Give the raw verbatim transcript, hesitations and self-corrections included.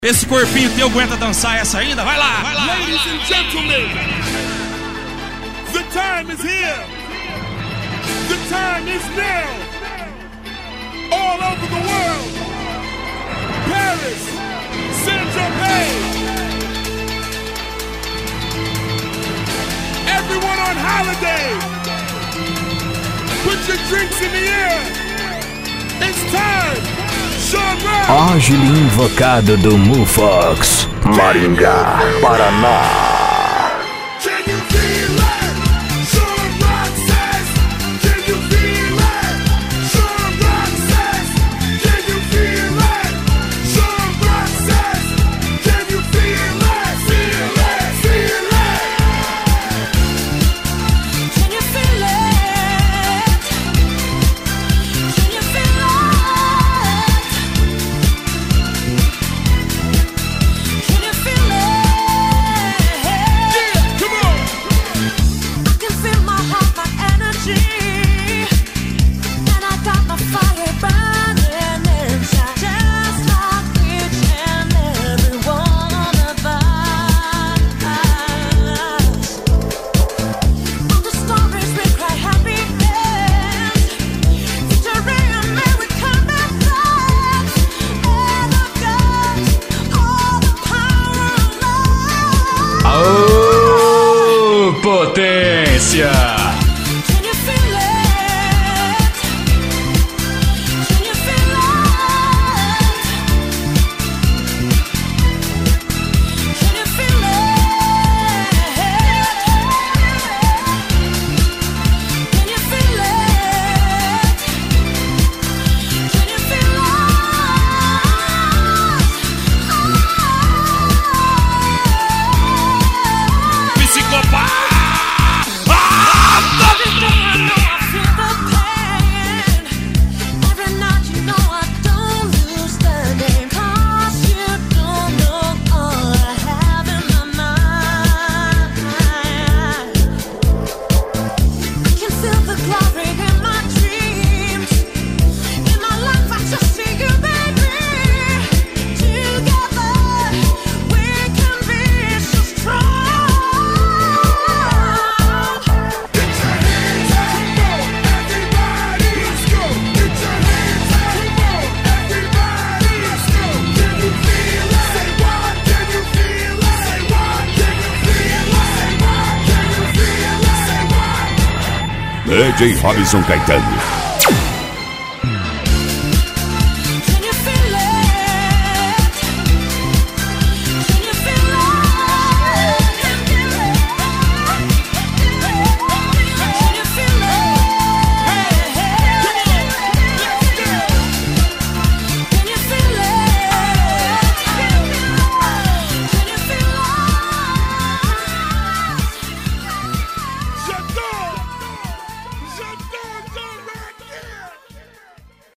Esse corpinho teu aguenta dançar essa ainda? Vai lá, vai lá. Ladies vai lá, and gentlemen, the time is here. The time is now. All over the world. Paris, Saint-Tropez. Everyone on holiday. Put your drinks in the air. It's time. Ágil invocado do Mufox, Maringá, Paraná. Potência! D J Robson Caetano.